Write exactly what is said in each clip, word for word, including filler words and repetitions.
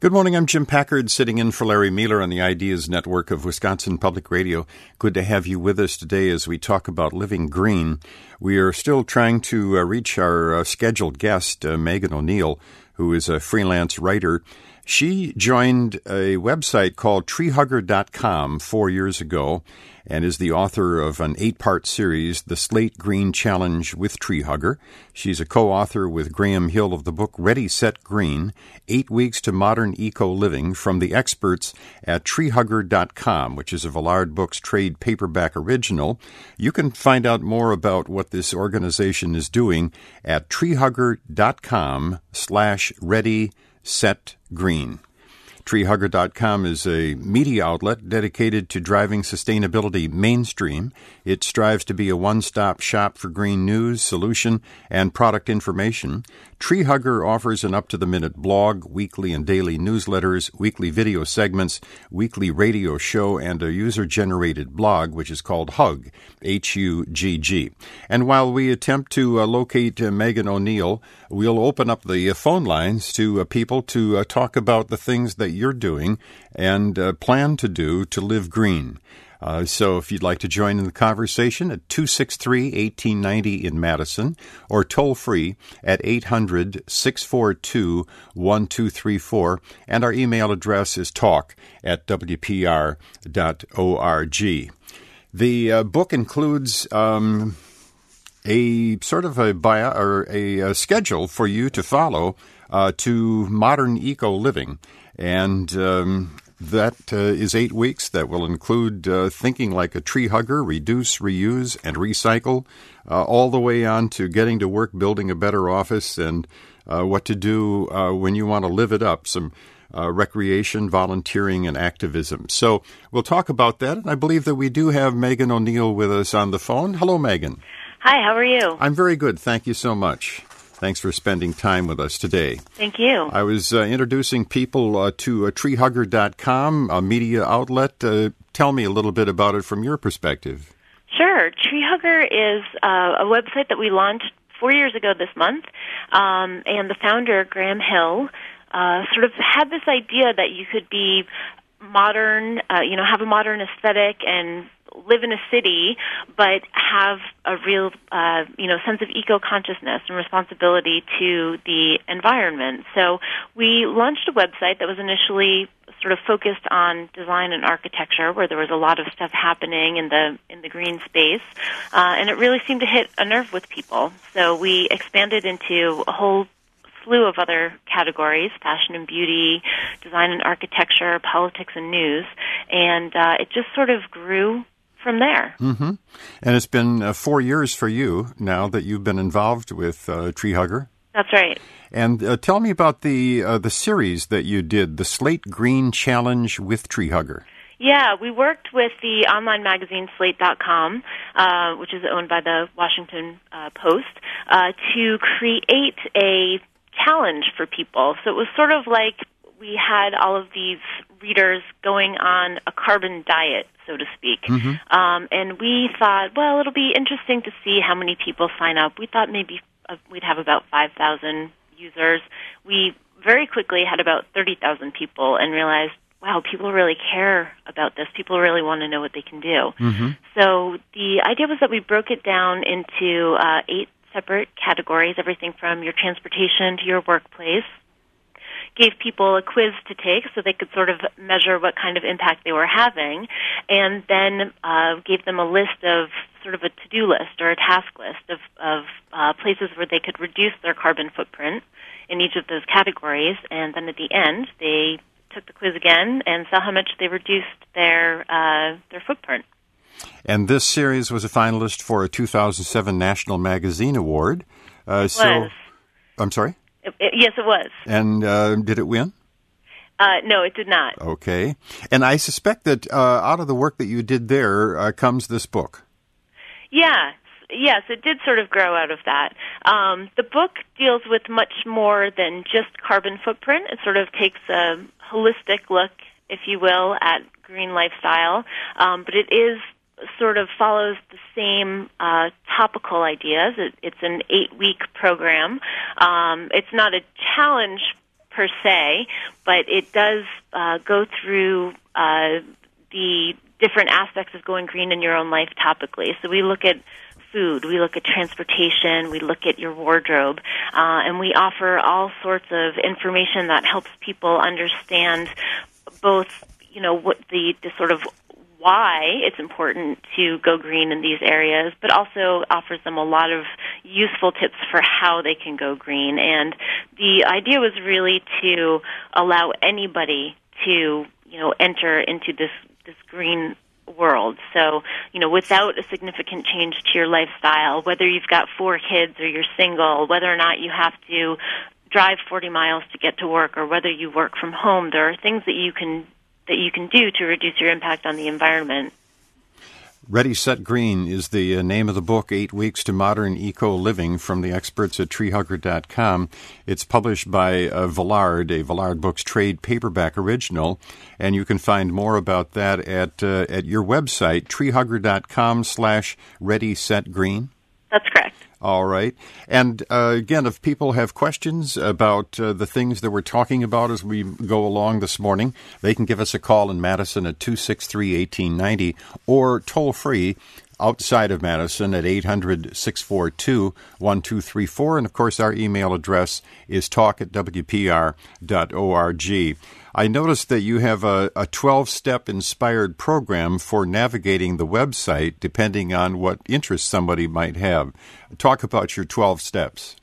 Good morning. I'm Jim Packard, sitting in for Larry Mueller on the Ideas Network of Wisconsin Public Radio. Good to have you with us today as we talk about living green. We are still trying to uh, reach our uh, scheduled guest, uh, Megan O'Neill, who is a freelance writer. She joined a website called tree hugger dot com four years ago and is the author of an eight-part series, The Slate Green Challenge with Tree Hugger. She's a co-author with Graham Hill of the book Ready, Set, Green, Eight Weeks to Modern Eco-Living from the experts at tree hugger dot com, which is a Vallard Books trade paperback original. You can find out more about what this organization is doing at tree hugger dot com slash ready, set, green. tree hugger dot com is a media outlet dedicated to driving sustainability mainstream. It strives to be a one-stop shop for green news, solution, and product information. TreeHugger offers an up-to-the-minute blog, weekly and daily newsletters, weekly video segments, weekly radio show, and a user-generated blog, which is called Hug, H U G G. And while we attempt to uh, locate uh, Megan O'Neill, we'll open up the uh, phone lines to uh, people to uh, talk about the things that you're doing and uh, plan to do to live green. Uh, so if you'd like to join in the conversation at two six three, one eight nine zero in Madison or toll free at eight hundred, six four two, one two three four, and our email address is talk at w p r dot org. The uh, book includes um, a sort of a bio or a, a schedule for you to follow uh, to modern eco-living, and um, That uh, is eight weeks that will include uh, thinking like a tree hugger, reduce, reuse, and recycle, uh, all the way on to getting to work, building a better office, and uh, what to do uh, when you want to live it up, some uh, recreation, volunteering, and activism. So we'll talk about that, and I believe that we do have Megan O'Neill with us on the phone. Hello, Megan. Hi, how are you? I'm very good. Thank you so much. Thanks for spending time with us today. Thank you. I was uh, introducing people uh, to uh, tree hugger dot com, a media outlet. Uh, tell me a little bit about it from your perspective. Sure. TreeHugger is uh, a website that we launched four years ago this month, um, and the founder, Graham Hill, uh, sort of had this idea that you could be modern, uh, you know, have a modern aesthetic and live in a city, but have a real, uh, you know, sense of eco-consciousness and responsibility to the environment. So we launched a website that was initially sort of focused on design and architecture, where there was a lot of stuff happening in the in the green space, uh, and it really seemed to hit a nerve with people. So we expanded into a whole slew of other categories: fashion and beauty, design and architecture, politics and news, and uh, it just sort of grew from there. Mm-hmm. And it's been uh, four years for you now that you've been involved with uh, TreeHugger. That's right. And uh, tell me about the uh, the series that you did, the Slate Green Challenge with TreeHugger. Yeah, we worked with the online magazine slate dot com, uh, which is owned by the Washington uh, Post, uh, to create a challenge for people. So it was sort of like we had all of these readers going on a carbon diet, so to speak. Mm-hmm. Um, and we thought, well, it'll be interesting to see how many people sign up. We thought maybe uh, we'd have about five thousand users. We very quickly had about thirty thousand people and realized, wow, people really care about this. People really want to know what they can do. Mm-hmm. So the idea was that we broke it down into uh, eight separate categories, everything from your transportation to your workplace. Gave people a quiz to take so they could sort of measure what kind of impact they were having, and then uh, gave them a list of sort of a to-do list or a task list of, of uh, places where they could reduce their carbon footprint in each of those categories, and then at the end they took the quiz again and saw how much they reduced their uh, their footprint. And this series was a finalist for a two thousand seven National Magazine Award. Uh, so, was. I'm sorry? It, it, yes, it was. And uh, did it win? Uh, no, it did not. Okay. And I suspect that uh, out of the work that you did there uh, comes this book. Yeah. Yes, it did sort of grow out of that. Um, the book deals with much more than just carbon footprint. It sort of takes a holistic look, if you will, at green lifestyle. Um, but it is sort of follows the same uh, topical ideas. It, it's an eight-week program. Um, it's not a challenge per se, but it does uh, go through uh, the different aspects of going green in your own life topically. So we look at food, we look at transportation, we look at your wardrobe, uh, and we offer all sorts of information that helps people understand both, you know, what the, the sort of why it's important to go green in these areas, but also offers them a lot of useful tips for how they can go green. And the idea was really to allow anybody to, you know, enter into this, this green world. So, you know, without a significant change to your lifestyle, whether you've got four kids or you're single, whether or not you have to drive forty miles to get to work, or whether you work from home, there are things that you can that you can do to reduce your impact on the environment. Ready, Set, Green is the uh, name of the book, Eight Weeks to Modern Eco-Living, from the experts at tree hugger dot com. It's published by uh, Vallard, a Vallard Books trade paperback original, and you can find more about that at uh, at your website, tree hugger dot com slash Ready, Set, Green. That's correct. All right. And uh, again, if people have questions about uh, the things that we're talking about as we go along this morning, they can give us a call in Madison at two six three, one eight nine zero or toll free outside of Madison at eight hundred, six four two, one two three four. And, of course, our email address is talk at w p r dot org. I noticed that you have a, a twelve-step inspired program for navigating the website depending on what interest somebody might have. Talk about your twelve steps.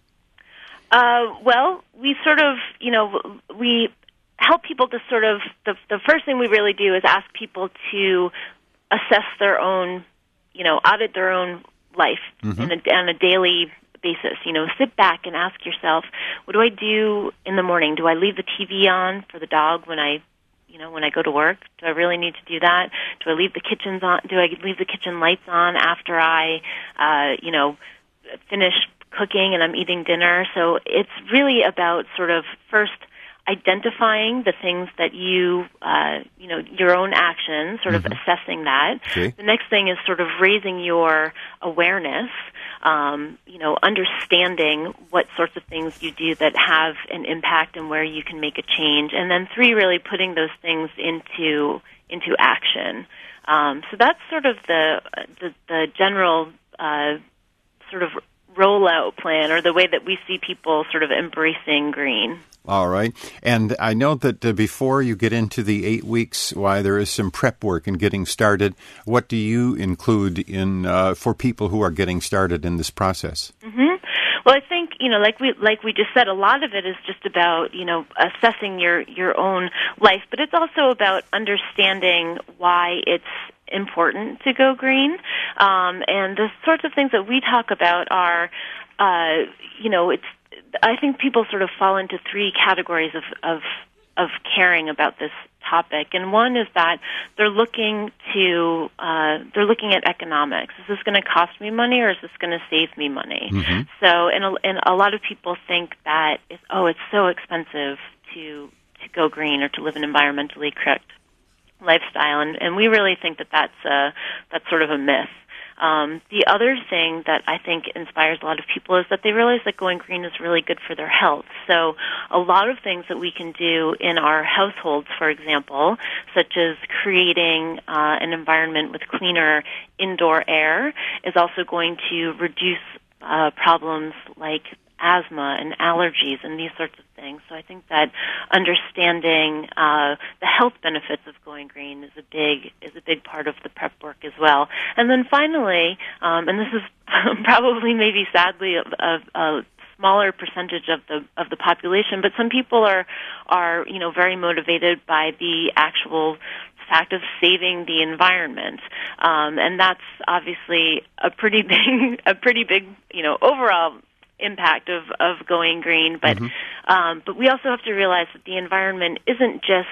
Uh, well, we sort of, you know, we help people to sort of, the, the first thing we really do is ask people to assess their own, you know, audit their own life mm-hmm. in a, on a daily basis. You know, sit back and ask yourself, what do I do in the morning? Do I leave the T V on for the dog when I, you know, when I go to work? Do I really need to do that? Do I leave the kitchens on? Do I leave the kitchen lights on after I, uh, you know, finish cooking and I'm eating dinner? So it's really about sort of first identifying the things that you, uh, you know, your own actions, sort mm-hmm. of assessing that. Okay. The next thing is sort of raising your awareness, um, you know, understanding what sorts of things you do that have an impact and where you can make a change. And then three, really putting those things into into action. Um, so that's sort of the the, the general uh, sort of rollout plan, or the way that we see people sort of embracing green. All right. And I know that uh, before you get into the eight weeks, why there is some prep work in getting started. What do you include in uh, for people who are getting started in this process? Mm-hmm. Well, I think, you know, like we like we just said, a lot of it is just about, you know, assessing your, your own life, but it's also about understanding why it's important to go green. Um, and the sorts of things that we talk about are, uh, you know, it's I think people sort of fall into three categories of, of of caring about this topic, and one is that they're looking to uh, they're looking at economics. Is this going to cost me money, or is this going to save me money? Mm-hmm. So, and a, and a lot of people think that it's, oh, it's so expensive to to go green or to live an environmentally correct lifestyle, and, and we really think that that's a, that's sort of a myth. Um, the other thing that I think inspires a lot of people is that they realize that going green is really good for their health. So a lot of things that we can do in our households, for example, such as creating uh, an environment with cleaner indoor air, is also going to reduce uh, problems like asthma and allergies and these sorts of things. So I think that understanding uh, the health benefits of going green is a big is a big part of the prep work as well. And then finally, um, and this is probably maybe sadly a, a, a smaller percentage of the of the population, but some people are are you know very motivated by the actual fact of saving the environment, um, and that's obviously a pretty big a pretty big you know overall impact of, of going green, but mm-hmm. um, but we also have to realize that the environment isn't just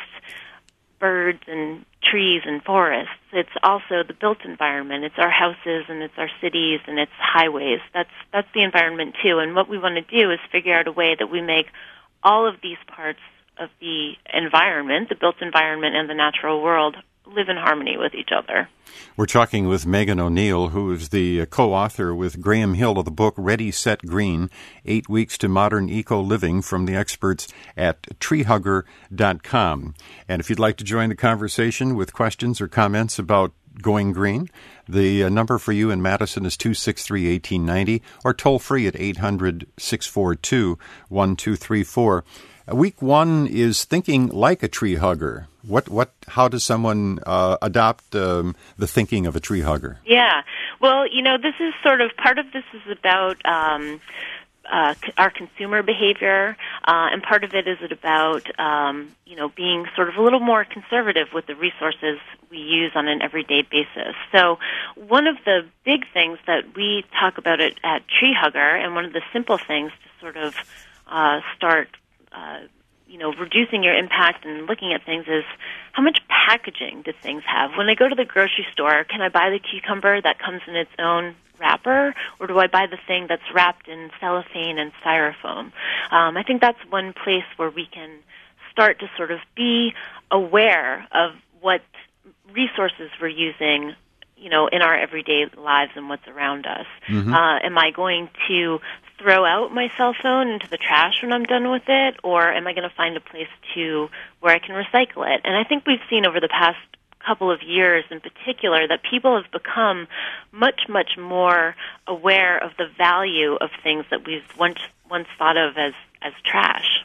birds and trees and forests. It's also the built environment. It's our houses and it's our cities and it's highways. That's that's the environment too. And what we want to do is figure out a way that we make all of these parts of the environment, the built environment and the natural world, live in harmony with each other. We're talking with Megan O'Neill, who is the co-author with Graham Hill of the book Ready, Set, Green, Eight Weeks to Modern Eco-Living from the experts at tree hugger dot com. And if you'd like to join the conversation with questions or comments about going green, the uh, number for you in Madison is two six three, one eight nine zero or toll free at eight hundred, six four two, one two three four. Week one is thinking like a tree hugger. What, what, how does someone uh, adopt um, the thinking of a tree hugger? Yeah, well, you know, this is sort of part of this is about um, uh, our consumer behavior, uh, and part of it is about um, you know being sort of a little more conservative with the resources we use on an everyday basis. So, one of the big things that we talk about it at Tree Hugger, and one of the simple things to sort of uh, start. Uh, you know, reducing your impact and looking at things is how much packaging do things have? When I go to the grocery store, can I buy the cucumber that comes in its own wrapper, or do I buy the thing that's wrapped in cellophane and styrofoam? Um, I think that's one place where we can start to sort of be aware of what resources we're using, you know, in our everyday lives and what's around us. Mm-hmm. Uh, am I going to throw out my cell phone into the trash when I'm done with it, or am I going to find a place to where I can recycle it? And I think we've seen over the past couple of years in particular that people have become much, much more aware of the value of things that we've once once thought of as, as trash.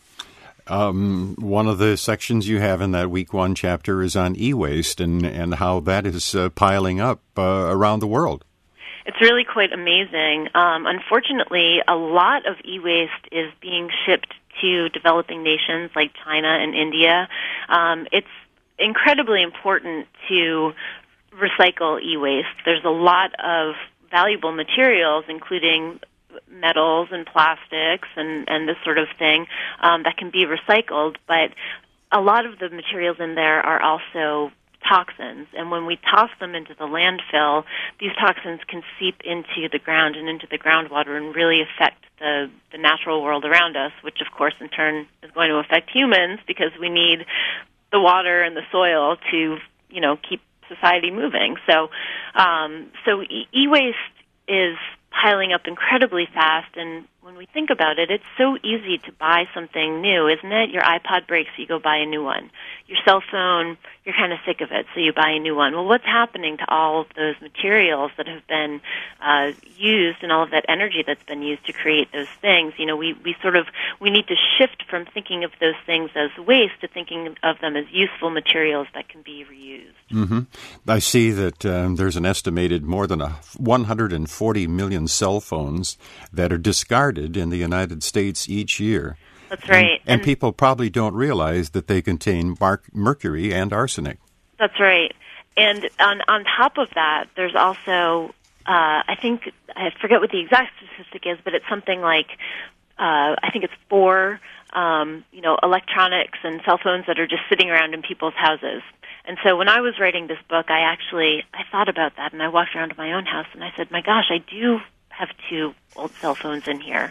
Um, one of the sections you have in that week one chapter is on e-waste and, and how that is uh, piling up uh, around the world. It's really quite amazing. Um, unfortunately, a lot of e-waste is being shipped to developing nations like China and India. Um, it's incredibly important to recycle e-waste. There's a lot of valuable materials, including metals and plastics and, and this sort of thing, um, that can be recycled, but a lot of the materials in there are also toxins, and when we toss them into the landfill, these toxins can seep into the ground and into the groundwater and really affect the, the natural world around us, which of course in turn is going to affect humans because we need the water and the soil to, you know, keep society moving. So, um, so e- e-waste is piling up incredibly fast, and when we think about it, it's so easy to buy something new, isn't it? Your iPod breaks, so you go buy a new one. Your cell phone, you're kind of sick of it, so you buy a new one. Well, what's happening to all of those materials that have been uh, used and all of that energy that's been used to create those things? You know, we, we sort of, we need to shift from thinking of those things as waste to thinking of them as useful materials that can be reused. Mm-hmm. I see that um, there's an estimated more than a one hundred forty million cell phones that are discarded in the United States each year. That's right. And, and, and people probably don't realize that they contain mar- mercury and arsenic. That's right. And on, on top of that, there's also, uh, I think, I forget what the exact statistic is, but it's something like, uh, I think it's four, um, you know, electronics and cell phones that are just sitting around in people's houses. And so when I was writing this book, I actually, I thought about that, and I walked around to my own house, and I said, my gosh, I do have two old cell phones in here.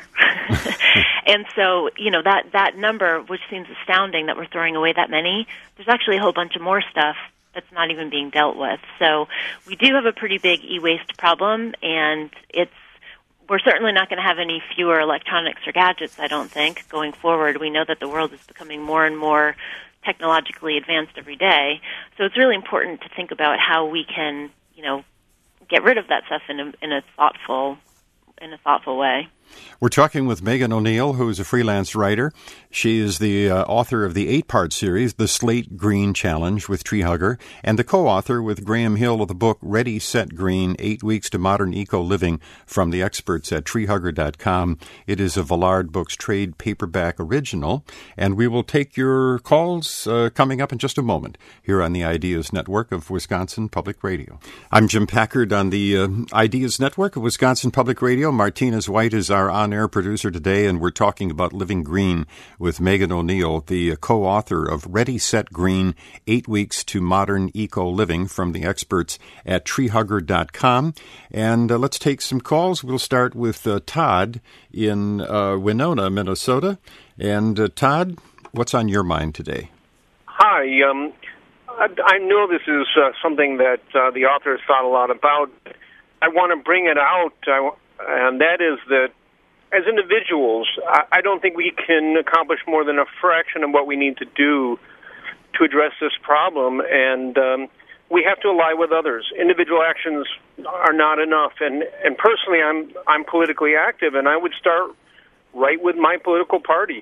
And so, you know, that, that number, which seems astounding that we're throwing away that many, there's actually a whole bunch of more stuff that's not even being dealt with. So we do have a pretty big e-waste problem, and it's we're certainly not going to have any fewer electronics or gadgets, I don't think, going forward. We know that the world is becoming more and more technologically advanced every day. So it's really important to think about how we can, you know, get rid of that stuff in a, in a thoughtful in a thoughtful way. We're talking with Megan O'Neill, who is a freelance writer. She is the uh, author of the eight-part series, The Slate Green Challenge with Tree Hugger, and the co-author with Graham Hill of the book Ready, Set, Green, Eight Weeks to Modern Eco-Living from the experts at tree hugger dot com. It is a Vallard Books trade paperback original, and we will take your calls uh, coming up in just a moment here on the Ideas Network of Wisconsin Public Radio. I'm Jim Packard on the uh, Ideas Network of Wisconsin Public Radio. Martinez White is our on-air producer today, and we're talking about living green with Megan O'Neill, the co-author of Ready, Set, Green, Eight Weeks to Modern Eco-Living from the experts at tree hugger dot com. And uh, let's take some calls. We'll start with uh, Todd in uh, Winona, Minnesota. And uh, Todd, what's on your mind today? Hi. Um, I, I know this is uh, something that uh, the author has thought a lot about. I want to bring it out, I, and that is that as individuals, I, I don't think we can accomplish more than a fraction of what we need to do to address this problem, and um, we have to ally with others. Individual actions are not enough, and, and personally, I'm I'm politically active, and I would start right with my political party.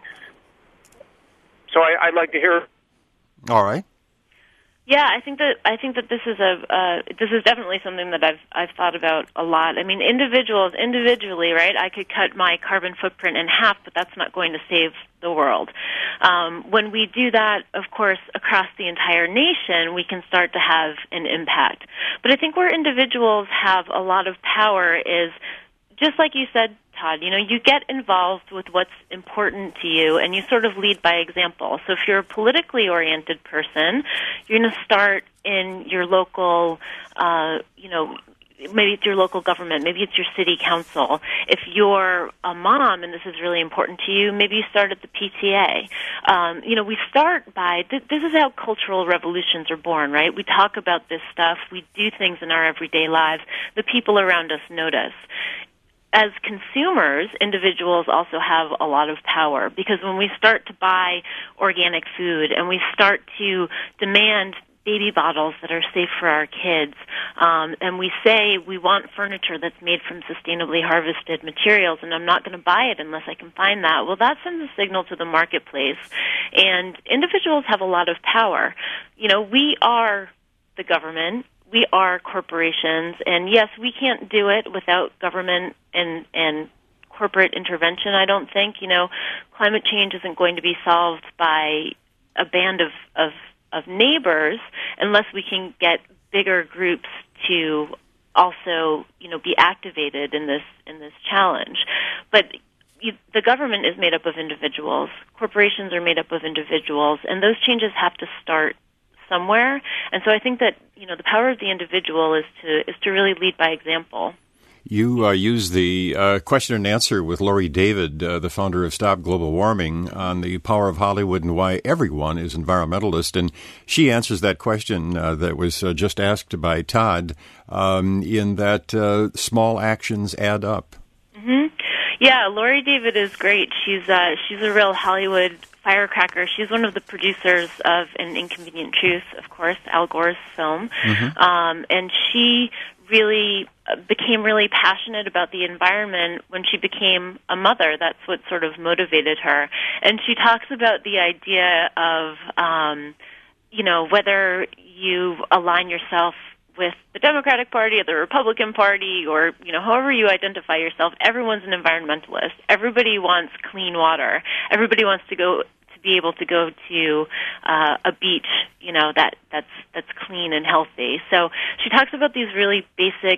So I, I'd like to hear. All right. Yeah, I think that I think that this is a uh, this is definitely something that I've I've thought about a lot. I mean, individuals individually, right? I could cut my carbon footprint in half, but that's not going to save the world. Um, when we do that, of course, across the entire nation, we can start to have an impact. But I think where individuals have a lot of power is, just like you said, Todd, you know, you get involved with what's important to you, and you sort of lead by example. So if you're a politically oriented person, you're going to start in your local, uh, you know, maybe it's your local government, maybe it's your city council. If you're a mom and this is really important to you, maybe you start at the P T A. Um, you know, we start by, th- this is how cultural revolutions are born, right? We talk about this stuff, we do things in our everyday lives, the people around us notice. As consumers, individuals also have a lot of power, because when we start to buy organic food and we start to demand baby bottles that are safe for our kids, um, and we say we want furniture that's made from sustainably harvested materials, and I'm not going to buy it unless I can find that, well, that sends a signal to the marketplace. And individuals have a lot of power. You know, we are the government. We are corporations, and yes, we can't do it without government and and corporate intervention, I don't think. You know, climate change isn't going to be solved by a band of, of, of neighbors unless we can get bigger groups to also, you know, be activated in this in this challenge. But you, the government is made up of individuals. Corporations are made up of individuals, and those changes have to start somewhere. And so I think that, you know, the power of the individual is to is to really lead by example. You uh, use the uh, question and answer with Laurie David, uh, the founder of Stop Global Warming, on the power of Hollywood and why everyone is environmentalist. And she answers that question uh, that was uh, just asked by Todd, um, in that uh, small actions add up. Mm-hmm. Yeah, Laurie David is great. She's uh, she's a real Hollywood firecracker. She's one of the producers of An Inconvenient Truth, of course, Al Gore's film. Mm-hmm. Um, and she really became really passionate about the environment when she became a mother. That's what sort of motivated her. And she talks about the idea of, um, you know, whether you align yourself with the Democratic Party or the Republican Party, or, you know, however you identify yourself, everyone's an environmentalist. Everybody wants clean water. Everybody wants to go to be able to go to uh, a beach, you know, that that's that's clean and healthy. So she talks about these really basic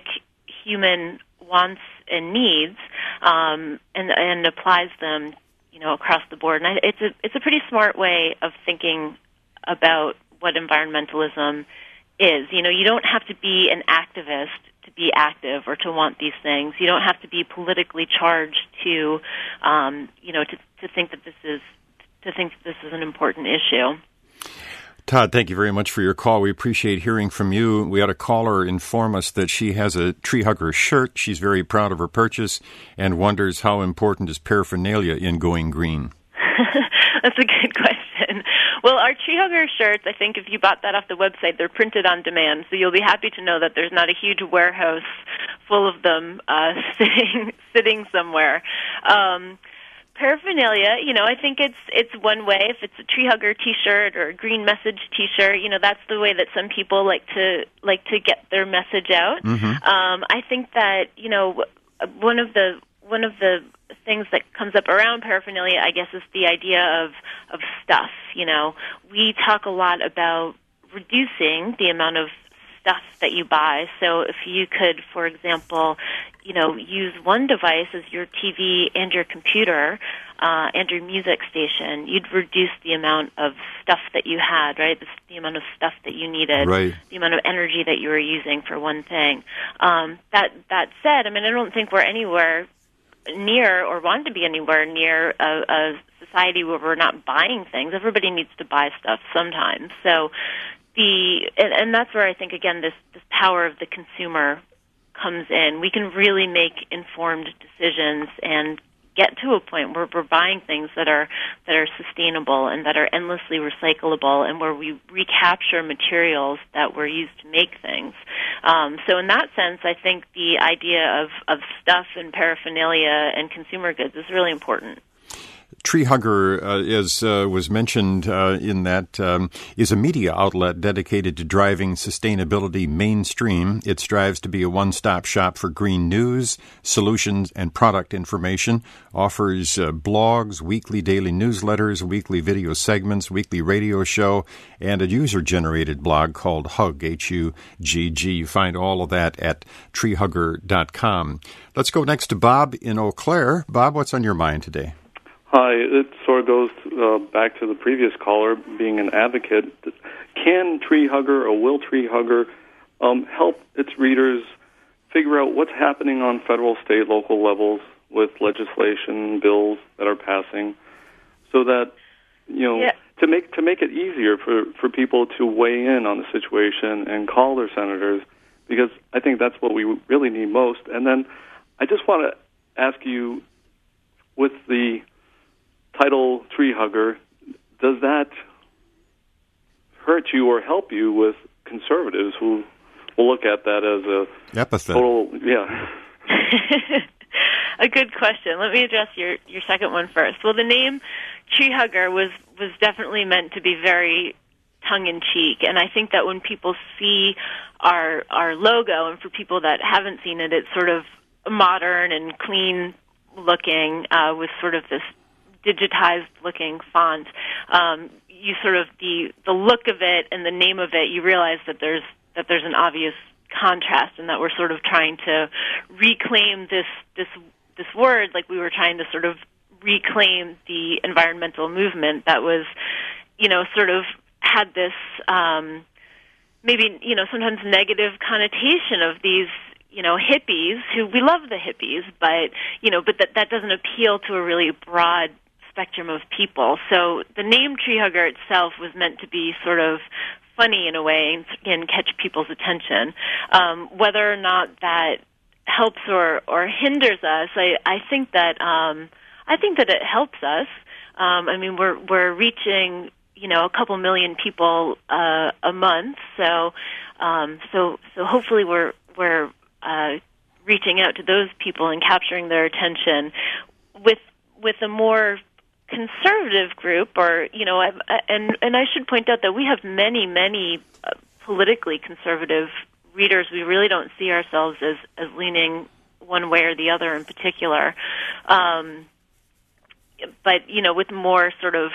human wants and needs, um, and and applies them, you know, across the board. And I, it's a it's a pretty smart way of thinking about what environmentalism is. You know, you don't have to be an activist to be active or to want these things. You don't have to be politically charged to, um, you know, to, to think that this is to think that this is an important issue. Todd, thank you very much for your call. We appreciate hearing from you. We had a caller inform us that she has a Tree Hugger shirt. She's very proud of her purchase and wonders how important is paraphernalia in going green. That's a good question. Well, our Tree Hugger shirts, I think if you bought that off the website, they're printed on demand, so you'll be happy to know that there's not a huge warehouse full of them uh, sitting sitting somewhere. Um, paraphernalia, you know, I think it's it's one way. If it's a Tree Hugger T-shirt or a Green Message T-shirt, you know, that's the way that some people like to like to get their message out. Mm-hmm. Um, I think that, you know, one of the one of the things that comes up around paraphernalia, I guess, is the idea of, of stuff. You know, we talk a lot about reducing the amount of stuff that you buy. So if you could, for example, you know, use one device as your T V and your computer uh, and your music station, you'd reduce the amount of stuff that you had, right? The, the amount of stuff that you needed, right. The amount of energy that you were using for one thing. Um, that that said, I mean, I don't think we're anywhere near or want to be anywhere near a, a society where we're not buying things. Everybody needs to buy stuff sometimes. So the and, and that's where I think, again, this, this power of the consumer comes in. We can really make informed decisions and get to a point where we're buying things that are that are sustainable and that are endlessly recyclable, and where we recapture materials that were used to make things. Um, so in that sense, I think the idea of, of stuff and paraphernalia and consumer goods is really important. Tree Hugger, uh, as uh, was mentioned uh, in that, um, is a media outlet dedicated to driving sustainability mainstream. It strives to be a one-stop shop for green news, solutions, and product information, offers uh, blogs, weekly daily newsletters, weekly video segments, weekly radio show, and a user-generated blog called Hug, H U G G. You find all of that at tree hugger dot com. Let's go next to Bob in Eau Claire. Bob, what's on your mind today? Hi, it sort of goes uh, back to the previous caller, being an advocate. Can Tree Hugger or will Tree Hugger um, help its readers figure out what's happening on federal, state, local levels with legislation, bills that are passing, so that, you know, yeah. to make to make it easier for, for people to weigh in on the situation and call their senators, because I think that's what we really need most. And then I just want to ask you, with the title Tree Hugger, does that hurt you or help you with conservatives who will look at that as a epithet? Total, yeah. A good question. Let me address your, your second one first. Well, the name Tree Hugger was, was definitely meant to be very tongue-in-cheek, and I think that when people see our our logo, and for people that haven't seen it, it's sort of modern and clean-looking uh, with sort of this digitized-looking font. Um, you sort of the the look of it and the name of it, you realize that there's that there's an obvious contrast, and that we're sort of trying to reclaim this this this word, like we were trying to sort of reclaim the environmental movement that was, you know, sort of had this um, maybe, you know, sometimes negative connotation of these, you know, hippies, who we love the hippies, but, you know, but that, that doesn't appeal to a really broad spectrum of people. So the name Tree Hugger itself was meant to be sort of funny in a way and, and catch people's attention. Um, whether or not that helps or, or hinders us, I, I think that um, I think that it helps us. Um, I mean, we're we're reaching, you know, a couple million people uh, a month, so um, so so hopefully we're we're uh, reaching out to those people and capturing their attention. With with a more conservative group, or, you know, I've, and and I should point out that we have many many uh, politically conservative readers. We really don't see ourselves as as leaning one way or the other in particular. Um, but, you know, with more sort of,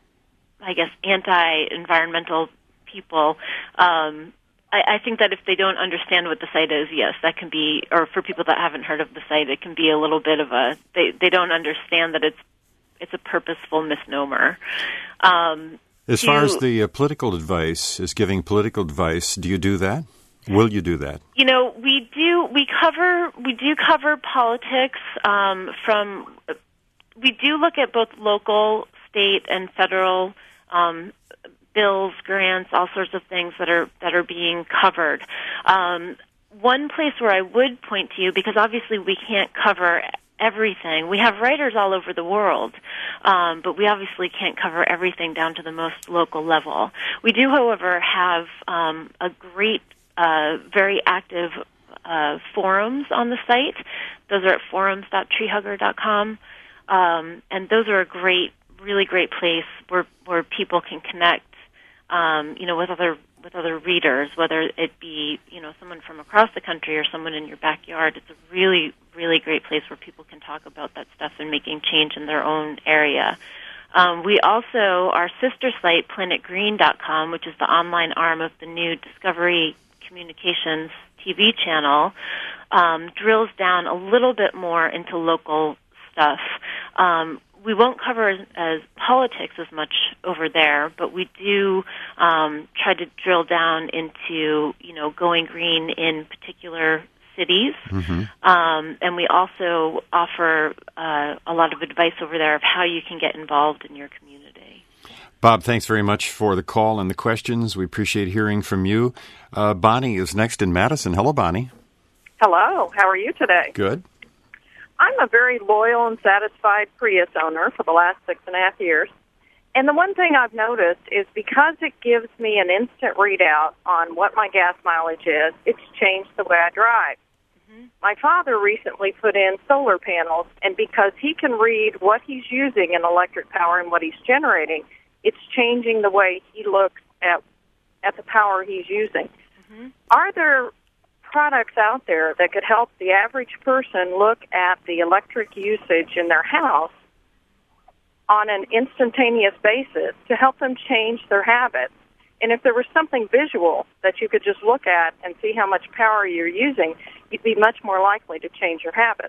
I guess, anti-environmental people, um, I, I think that if they don't understand what the site is, yes, that can be, or for people that haven't heard of the site, it can be a little bit of a, they, they don't understand that it's it's a purposeful misnomer. Um, as far as the uh, political advice, is giving political advice, do you do that? Will you do that? You know, we do, we cover, we do cover politics um, from, we do look at both local, state, and federal um, bills, grants, all sorts of things that are that are being covered. Um, one place where I would point to you, because obviously we can't cover everything. We have writers all over the world, um, but we obviously can't cover everything down to the most local level. We do, however, have um, a great, uh, very active uh, forums on the site. Those are at forums dot tree hugger dot com. Um, and those are a great, really great place where where people can connect, um, you know, with other with other readers, whether it be, you know, someone from across the country or someone in your backyard. It's a really, really great place where people can talk about that stuff and making change in their own area. Um, we also, our sister site, planet green dot com, which is the online arm of the new Discovery Communications T V channel, um, drills down a little bit more into local stuff. Um, we won't cover as, as politics as much over there, but we do um, try to drill down into, you know, going green in particular cities. Mm-hmm. Um, and we also offer uh, a lot of advice over there of how you can get involved in your community. Bob, thanks very much for the call and the questions. We appreciate hearing from you. Uh, Bonnie is next in Madison. Hello, Bonnie. Hello. How are you today? Good. I'm a very loyal and satisfied Prius owner for the last six and a half years. And the one thing I've noticed is because it gives me an instant readout on what my gas mileage is, it's changed the way I drive. Mm-hmm. My father recently put in solar panels, and because he can read what he's using in electric power and what he's generating, it's changing the way he looks at at the power he's using. Mm-hmm. Are there products out there that could help the average person look at the electric usage in their house on an instantaneous basis to help them change their habits? And if there was something visual that you could just look at and see how much power you're using, you'd be much more likely to change your habits.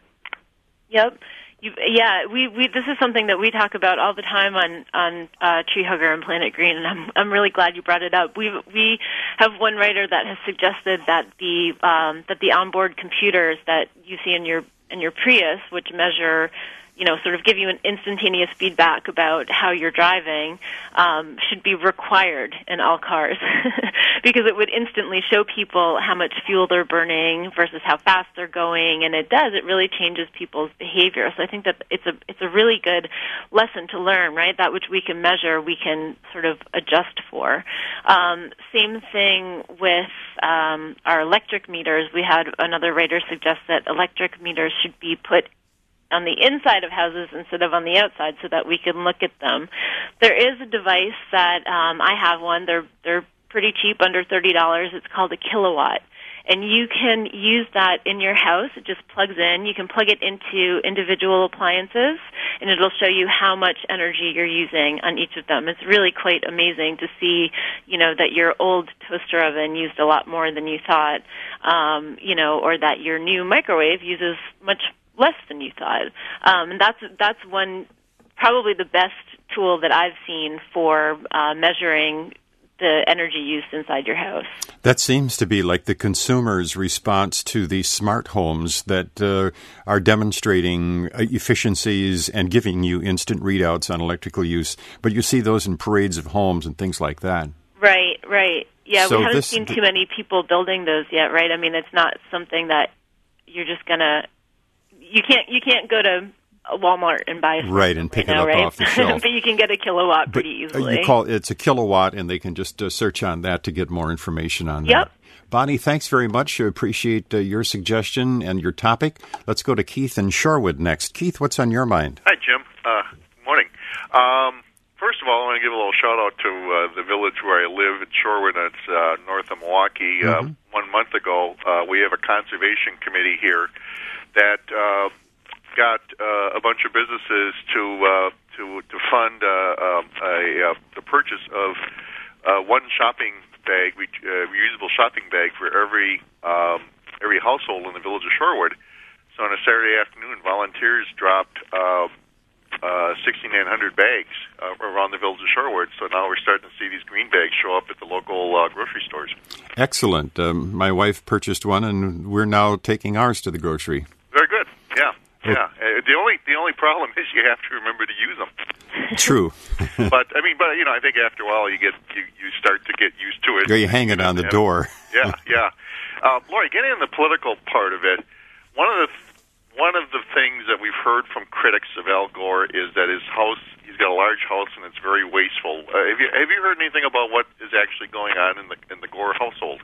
Yep. You, yeah, we, we this is something that we talk about all the time on on uh, Tree Hugger and Planet Green, and I'm I'm really glad you brought it up. We we have one writer that has suggested that the um, that the onboard computers that you see in your in your Prius, which measure, you know, sort of give you an instantaneous feedback about how you're driving, um, should be required in all cars because it would instantly show people how much fuel they're burning versus how fast they're going, and it does. It really changes people's behavior. So I think that it's a it's a really good lesson to learn, right? That which we can measure, we can sort of adjust for. Um, same thing with um, our electric meters. We had another writer suggest that electric meters should be put on the inside of houses instead of on the outside so that we can look at them. There is a device that um, I have one. They're they're pretty cheap, under thirty dollars. It's called a kilowatt. And you can use that in your house. It just plugs in. You can plug it into individual appliances, and it'll show you how much energy you're using on each of them. It's really quite amazing to see, you know, that your old toaster oven used a lot more than you thought, um, you know, or that your new microwave uses much less than you thought. Um, and that's that's one, probably the best tool that I've seen for uh, measuring the energy use inside your house. That seems to be like the consumer's response to the smart homes that uh, are demonstrating efficiencies and giving you instant readouts on electrical use. But you see those in parades of homes and things like that. Right, right. Yeah, so we haven't this, seen too many people building those yet, right? I mean, it's not something that you're just going to... You can't you can't go to Walmart and buy something right and pick right it now, up right? off the shelf. But you can get a kilowatt but pretty easily. You call it's a kilowatt, and they can just uh, search on that to get more information on yep. that. Bonnie, thanks very much. I appreciate uh, your suggestion and your topic. Let's go to Keith in Shorewood next. Keith, what's on your mind? Hi, Jim. Uh, morning. Um, first of all, I want to give a little shout out to uh, the village where I live in Shorewood. It's uh, north of Milwaukee. Mm-hmm. Uh, one month ago, uh, we have a conservation committee here that uh, got uh, a bunch of businesses to uh, to to fund uh, um, a uh, the purchase of uh, one shopping bag, uh, reusable shopping bag for every um, every household in the village of Shorewood. So on a Saturday afternoon, volunteers dropped uh, uh, sixty-nine hundred bags uh, around the village of Shorewood. So now we're starting to see these green bags show up at the local uh, grocery stores. Excellent. Um, my wife purchased one, and we're now taking ours to the grocery. Very good. Yeah, yeah. Uh, the only the only problem is you have to remember to use them. True. but I mean, but you know, I think after a while you get you, you start to get used to it. Yeah, you hang it on the yeah. door. yeah, yeah. Uh, Lori, getting in the political part of it, one of the one of the things that we've heard from critics of Al Gore is that his house, he's got a large house and it's very wasteful. Uh, have you have you heard anything about what is actually going on in the in the Gore household?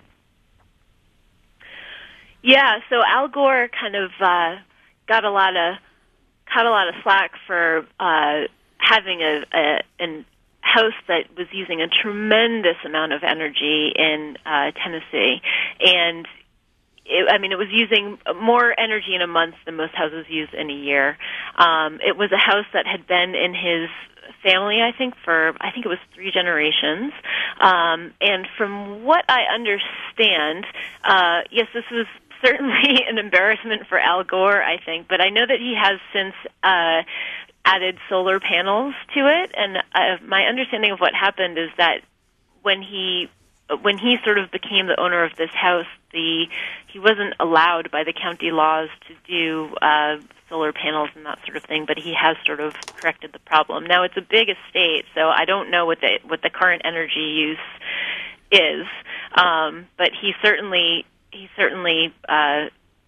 Yeah, so Al Gore kind of uh, got a lot of got a lot of slack for uh, having a, a an house that was using a tremendous amount of energy in uh, Tennessee, and it, I mean it was using more energy in a month than most houses use in a year. Um, it was a house that had been in his family, I think, for, I think it was three generations. Um, and from what I understand, uh, yes, this was certainly an embarrassment for Al Gore, I think, but I know that he has since uh, added solar panels to it, and uh, my understanding of what happened is that when he when he sort of became the owner of this house, the he wasn't allowed by the county laws to do uh, solar panels and that sort of thing, but he has sort of corrected the problem. Now, it's a big estate, so I don't know what the what the current energy use is, um, but he certainly he certainly uh,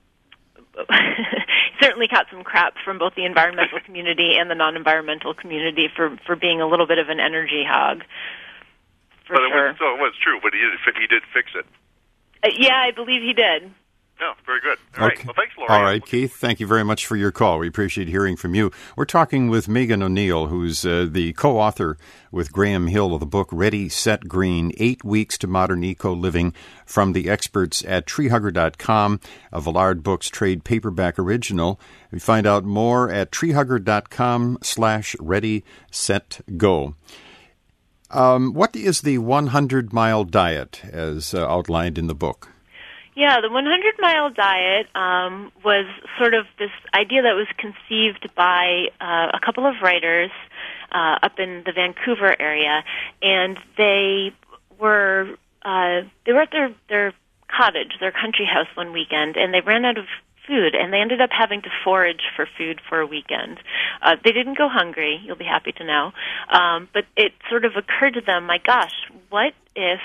certainly caught some crap from both the environmental community and the non-environmental community for, for being a little bit of an energy hog. For but it sure. was, so it was true, but he did, he did fix it. Uh, yeah, I believe he did. Yeah, very good. All okay. right. Well, thanks, Lori. All right, Keith, thank you very much for your call. We appreciate hearing from you. We're talking with Megan O'Neill, who's uh, the co-author with Graham Hill of the book Ready, Set, Green, Eight Weeks to Modern Eco-Living from the experts at tree hugger dot com, a Villard Books trade paperback original. You find out more at tree hugger dot com slash ready, set, go. Um, what is the hundred mile diet as uh, outlined in the book? Yeah, the hundred mile diet um, was sort of this idea that was conceived by uh, a couple of writers uh, up in the Vancouver area, and they were uh, they were at their their cottage, their country house one weekend, and they ran out of food, and they ended up having to forage for food for a weekend. Uh, they didn't go hungry, you'll be happy to know, um, but it sort of occurred to them, my gosh, what if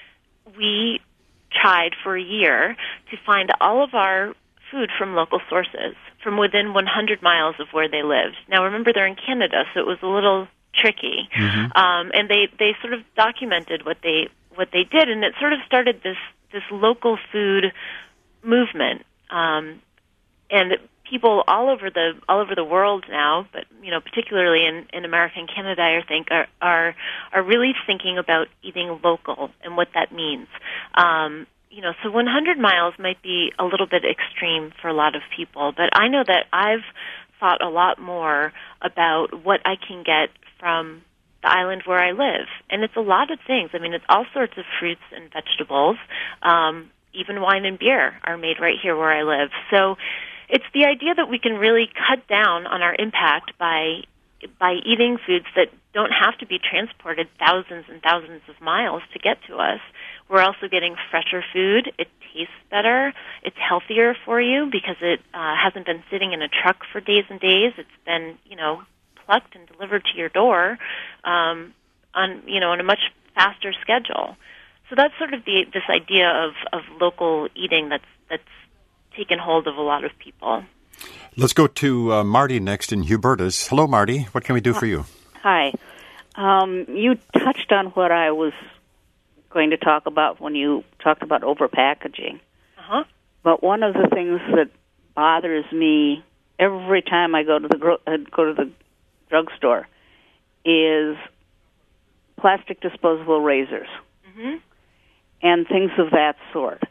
we tried for a year to find all of our food from local sources, from within one hundred miles of where they lived. Now, remember, they're in Canada, so it was a little tricky. Mm-hmm. Um, and they, they sort of documented what they what they did, and it sort of started this, this local food movement. Um, and people all over the all over the world now, but you know, particularly in, in America and Canada, I think are, are are really thinking about eating local and what that means. Um, you know, so one hundred miles might be a little bit extreme for a lot of people, but I know that I've thought a lot more about what I can get from the island where I live, and it's a lot of things. I mean, it's all sorts of fruits and vegetables. Um, even wine and beer are made right here where I live. So it's the idea that we can really cut down on our impact by by eating foods that don't have to be transported thousands and thousands of miles to get to us. We're also getting fresher food. It tastes better. It's healthier for you because it uh, hasn't been sitting in a truck for days and days. It's been, you know, plucked and delivered to your door um, on, you know, on a much faster schedule. So that's sort of the this idea of, of local eating that's that's taken hold of a lot of people. Let's go to uh, Marty next in Hubertus. Hello, Marty. What can we do for you? Hi. Um, you touched on what I was going to talk about when you talked about overpackaging. Uh-huh. But one of the things that bothers me every time I go to the gro- uh, go to the drugstore is plastic disposable razors. Mm-hmm. And things of that sort.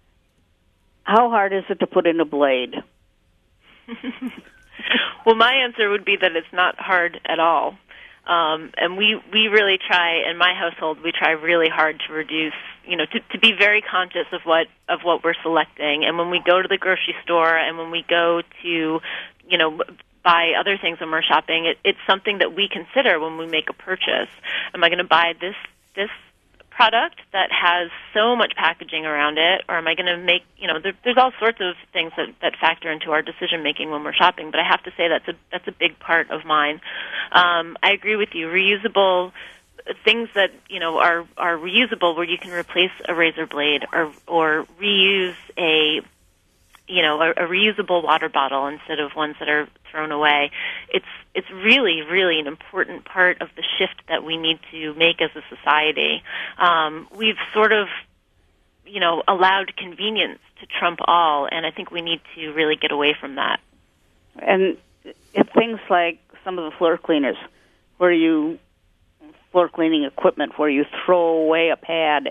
How hard is it to put in a blade? Well, my answer would be that it's not hard at all. Um, and we, we really try, in my household, we try really hard to reduce, you know, to, to be very conscious of what of what we're selecting. And when we go to the grocery store and when we go to, you know, buy other things when we're shopping, it, it's something that we consider when we make a purchase. Am I going to buy this this product that has so much packaging around it, or am I going to make, you know, there, there's all sorts of things that, that factor into our decision making when we're shopping, but I have to say that's a that's a big part of mine. Um, I agree with you. Reusable things that, you know, are are reusable, where you can replace a razor blade or or reuse a you know, a, a reusable water bottle instead of ones that are thrown away. It's it's really, really an important part of the shift that we need to make as a society. Um, we've sort of, you know, allowed convenience to trump all, and I think we need to really get away from that. And if things like some of the floor cleaners, where you, floor cleaning equipment, where you throw away a pad.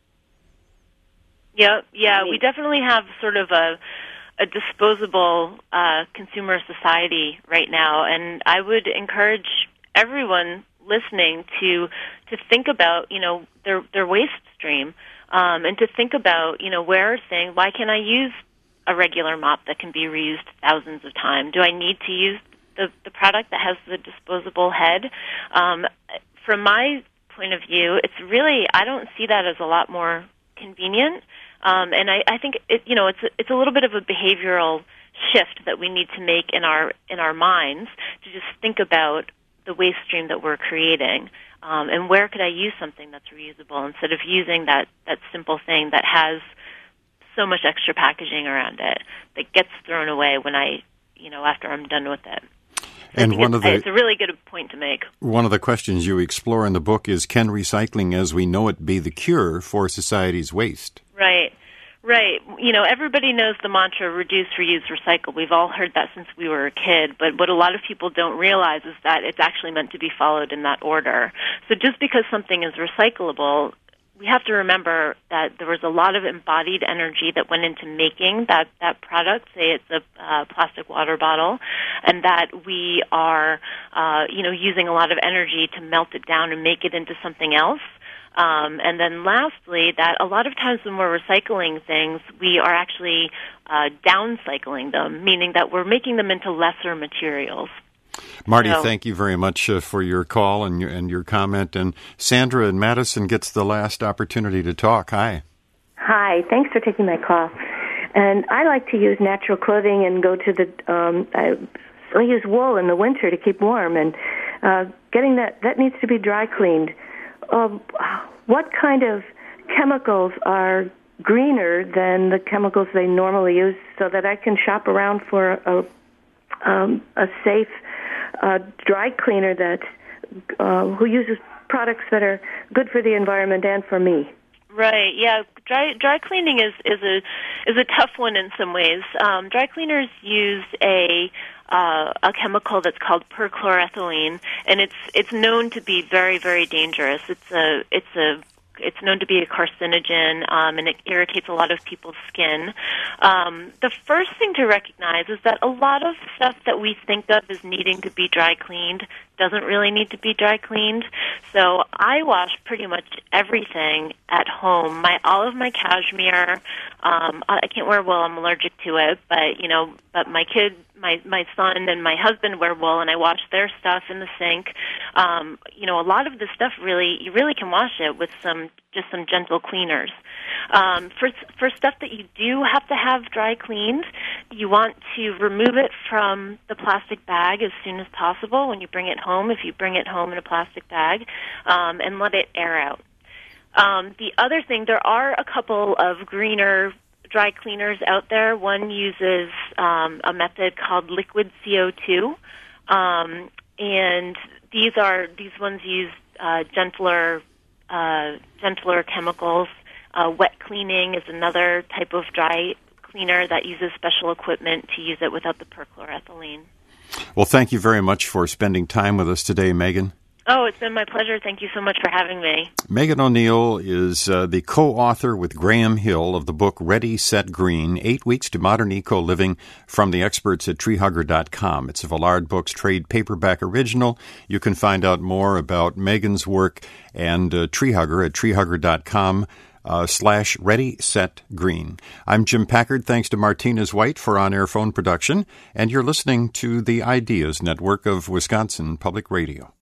Yeah, yeah, we definitely have sort of a a disposable uh, consumer society right now, and I would encourage everyone listening to to think about, you know, their their waste stream, um, and to think about, you know, where saying, why can't I use a regular mop that can be reused thousands of times? Do I need to use the the product that has the disposable head? Um, from my point of view, it's really, I don't see that as a lot more convenient. Um, and I, I think it, you know, it's a, it's a little bit of a behavioral shift that we need to make in our in our minds to just think about the waste stream that we're creating, um, and where could I use something that's reusable instead of using that, that simple thing that has so much extra packaging around it that gets thrown away when I, you know, after I'm done with it. So and one it's, of the it's a really good point to make. One of the questions you explore in the book is, can recycling as we know it be the cure for society's waste? Right. Right. You know, everybody knows the mantra reduce, reuse, recycle. We've all heard that since we were a kid, but what a lot of people don't realize is that it's actually meant to be followed in that order. So just because something is recyclable, we have to remember that there was a lot of embodied energy that went into making that, that product, say it's a uh, plastic water bottle, and that we are, uh, you know, using a lot of energy to melt it down and make it into something else. Um, and then lastly, that a lot of times when we're recycling things, we are actually uh, downcycling them, meaning that we're making them into lesser materials. Marty, so, thank you very much uh, for your call and your, and your comment. And Sandra in Madison gets the last opportunity to talk. Hi. Hi. Thanks for taking my call. And I like to use natural clothing and go to the, um, I, I use wool in the winter to keep warm. And uh, getting that, that needs to be dry cleaned. Um, what kind of chemicals are greener than the chemicals they normally use so that I can shop around for a, um, a safe uh, dry cleaner that uh, who uses products that are good for the environment and for me? Right. Yeah. Dry dry cleaning is, is a is a tough one in some ways. Um, dry cleaners use a uh, a chemical that's called perchloroethylene, and it's it's known to be very very dangerous. It's a it's a It's known to be a carcinogen, um, and it irritates a lot of people's skin. Um, the first thing to recognize is that a lot of stuff that we think of as needing to be dry cleaned doesn't really need to be dry cleaned. So I wash pretty much everything at home. My all of my cashmere. Um, I can't wear wool; I'm allergic to it. But you know, but my kid. My my son and my husband wear wool, and I wash their stuff in the sink. Um, you know, a lot of the stuff really, you really can wash it with some just some gentle cleaners. Um, for for stuff that you do have to have dry cleaned, you want to remove it from the plastic bag as soon as possible when you bring it home. If you bring it home in a plastic bag, um, and let it air out. Um, the other thing, there are a couple of greener dry cleaners out there. One uses um, a method called liquid C O two, um, and these are these ones use uh, gentler uh, gentler chemicals. Uh, wet cleaning is another type of dry cleaner that uses special equipment to use it without the perchloroethylene. Well, thank you very much for spending time with us today, Megan. Oh, it's been my pleasure. Thank you so much for having me. Megan O'Neill is uh, the co-author with Graham Hill of the book Ready, Set, Green, Eight Weeks to Modern Eco-Living from the experts at tree hugger dot com. It's a Vallard Books trade paperback original. You can find out more about Megan's work and uh, Tree Hugger at tree hugger dot com. Uh, slash Ready, Set, Green. I'm Jim Packard. Thanks to Martinez White for on-air phone production. And you're listening to the Ideas Network of Wisconsin Public Radio.